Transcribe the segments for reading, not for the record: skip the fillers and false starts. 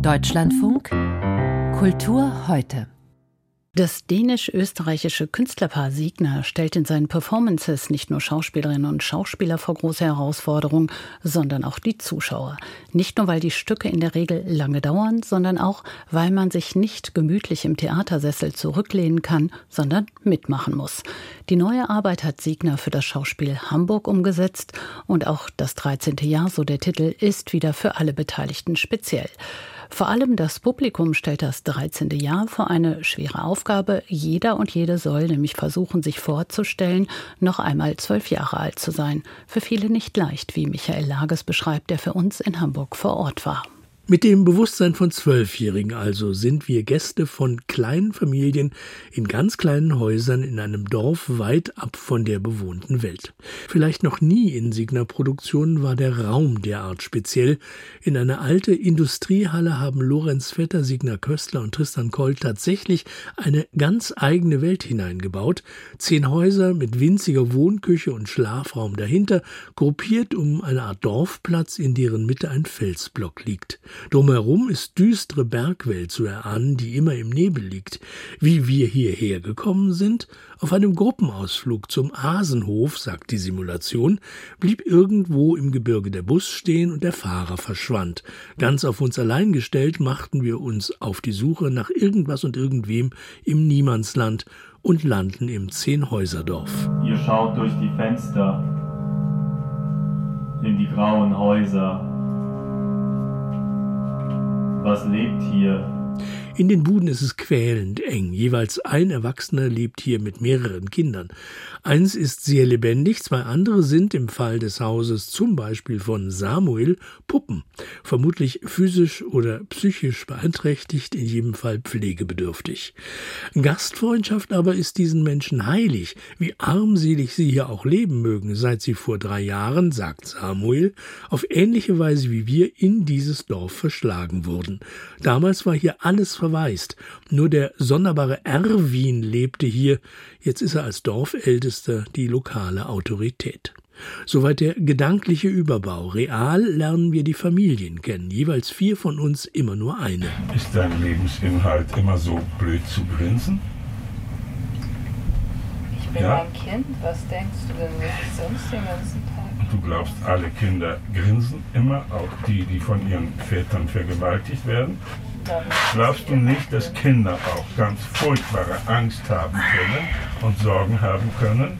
Deutschlandfunk Kultur heute. Das dänisch-österreichische Künstlerpaar Signa stellt in seinen Performances nicht nur Schauspielerinnen und Schauspieler vor große Herausforderungen, sondern auch die Zuschauer. Nicht nur, weil die Stücke in der Regel lange dauern, sondern auch, weil man sich nicht gemütlich im Theatersessel zurücklehnen kann, sondern mitmachen muss. Die neue Arbeit hat Signa für das Schauspiel Hamburg umgesetzt und auch das 13. Jahr, so der Titel, ist wieder für alle Beteiligten speziell. Vor allem das Publikum stellt das 13. Jahr vor eine schwere Aufgabe. Jeder und jede soll nämlich versuchen, sich vorzustellen, noch einmal 12 Jahre alt zu sein. Für viele nicht leicht, wie Michael Lages beschreibt, der für uns in Hamburg vor Ort war. Mit dem Bewusstsein von 12-Jährigen also sind wir Gäste von kleinen Familien in ganz kleinen Häusern in einem Dorf weit ab von der bewohnten Welt. Vielleicht noch nie in Signa-Produktionen war der Raum derart speziell. In eine alte Industriehalle haben Lorenz Vetter, Signa Köstler und Tristan Koll tatsächlich eine ganz eigene Welt hineingebaut. 10 Häuser mit winziger Wohnküche und Schlafraum dahinter, gruppiert um eine Art Dorfplatz, in deren Mitte ein Felsblock liegt. Drumherum ist düstere Bergwelt zu erahnen, die immer im Nebel liegt. Wie wir hierher gekommen sind? Auf einem Gruppenausflug zum Hasenhof, sagt die Simulation, blieb irgendwo im Gebirge der Bus stehen und der Fahrer verschwand. Ganz auf uns allein gestellt machten wir uns auf die Suche nach irgendwas und irgendwem im Niemandsland und landen im 10-Häuser-Dorf. Ihr schaut durch die Fenster in die grauen Häuser. Was lebt hier? In den Buden ist es quälend eng. Jeweils ein Erwachsener lebt hier mit mehreren Kindern. Eins ist sehr lebendig, 2 andere sind im Fall des Hauses, zum Beispiel von Samuel, Puppen. Vermutlich physisch oder psychisch beeinträchtigt, in jedem Fall pflegebedürftig. Gastfreundschaft aber ist diesen Menschen heilig. Wie armselig sie hier auch leben mögen, seit sie vor 3 Jahren, sagt Samuel, auf ähnliche Weise wie wir in dieses Dorf verschlagen wurden. Damals war hier alles verwaist. Nur der sonderbare Erwin lebte hier. Jetzt ist er als Dorfältester die lokale Autorität. Soweit der gedankliche Überbau. Real lernen wir die Familien kennen. Jeweils 4 von uns, immer nur eine. Ist dein Lebensinhalt immer so blöd zu grinsen? Ich bin ein Kind. Was denkst du denn, was ich sonst den ganzen Tag? Du glaubst, alle Kinder grinsen immer, auch die, die von ihren Vätern vergewaltigt werden? Glaubst du nicht, dass Kinder auch ganz furchtbare Angst haben können und Sorgen haben können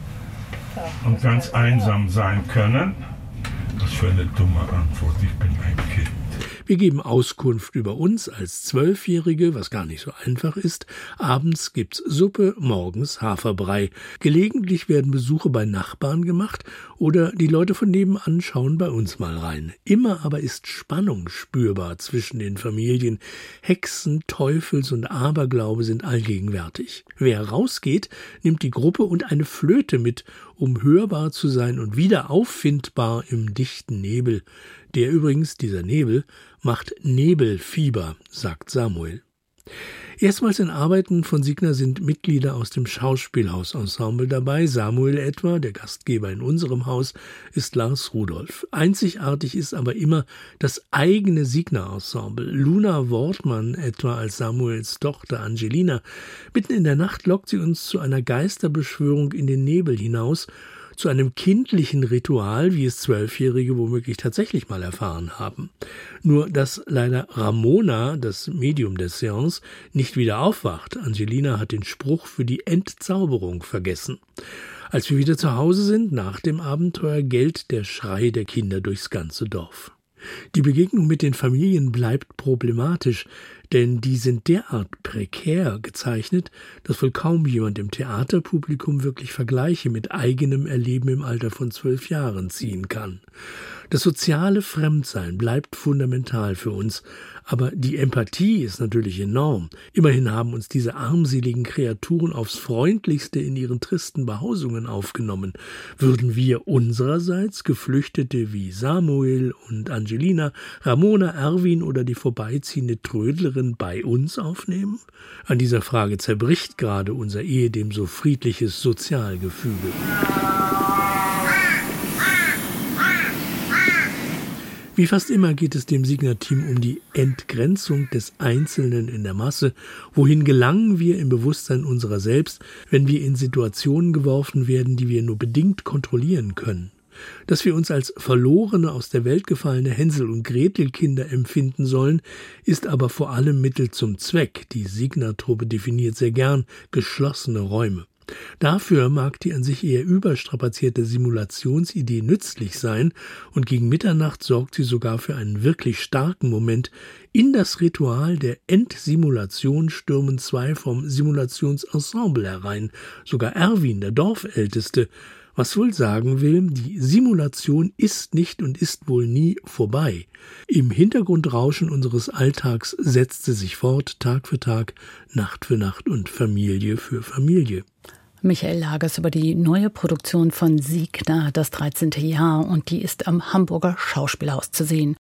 und ganz einsam sein können? Was für eine dumme Antwort, ich bin ein Kind. Wir geben Auskunft über uns als 12-Jährige, was gar nicht so einfach ist. Abends gibt's Suppe, morgens Haferbrei. Gelegentlich werden Besuche bei Nachbarn gemacht oder die Leute von nebenan schauen bei uns mal rein. Immer aber ist Spannung spürbar zwischen den Familien. Hexen, Teufels- und Aberglaube sind allgegenwärtig. Wer rausgeht, nimmt die Gruppe und eine Flöte mit, um hörbar zu sein und wieder auffindbar im dichten Nebel. Der übrigens, dieser Nebel, macht Nebelfieber, sagt Samuel. Erstmals in Arbeiten von Signa sind Mitglieder aus dem Schauspielhausensemble dabei. Samuel etwa, der Gastgeber in unserem Haus, ist Lars Rudolph. Einzigartig ist aber immer das eigene Signa-Ensemble. Luna Wortmann etwa als Samuels Tochter Angelina. Mitten in der Nacht lockt sie uns zu einer Geisterbeschwörung in den Nebel hinaus, zu einem kindlichen Ritual, wie es 12-Jährige womöglich tatsächlich mal erfahren haben. Nur, dass leider Ramona, das Medium der Seance, nicht wieder aufwacht. Angelina hat den Spruch für die Entzauberung vergessen. Als wir wieder zu Hause sind, nach dem Abenteuer, gellt der Schrei der Kinder durchs ganze Dorf. Die Begegnung mit den Familien bleibt problematisch, denn die sind derart prekär gezeichnet, dass wohl kaum jemand im Theaterpublikum wirklich Vergleiche mit eigenem Erleben im Alter von 12 Jahren ziehen kann. Das soziale Fremdsein bleibt fundamental für uns, aber die Empathie ist natürlich enorm. Immerhin haben uns diese armseligen Kreaturen aufs Freundlichste in ihren tristen Behausungen aufgenommen. Würden wir unsererseits Geflüchtete wie Samuel und Angelina, Ramona, Erwin oder die vorbeiziehende Trödlerin bei uns aufnehmen? An dieser Frage zerbricht gerade unser ehedem so friedliches Sozialgefüge. Wie fast immer geht es dem Signa-Team um die Entgrenzung des Einzelnen in der Masse. Wohin gelangen wir im Bewusstsein unserer selbst, wenn wir in Situationen geworfen werden, die wir nur bedingt kontrollieren können? Dass wir uns als verlorene, aus der Welt gefallene Hänsel- und Gretelkinder empfinden sollen, ist aber vor allem Mittel zum Zweck. Die Signa-Truppe definiert sehr gern geschlossene Räume. Dafür mag die an sich eher überstrapazierte Simulationsidee nützlich sein, und gegen Mitternacht sorgt sie sogar für einen wirklich starken Moment. In das Ritual der Entsimulation stürmen 2 vom Simulationsensemble herein, sogar Erwin, der Dorfälteste, was wohl sagen will, die Simulation ist nicht und ist wohl nie vorbei. Im Hintergrundrauschen unseres Alltags setzt sie sich fort, Tag für Tag, Nacht für Nacht und Familie für Familie. Michael Lagers über die neue Produktion von Signa, das 13. Jahr, und die ist am Hamburger Schauspielhaus zu sehen.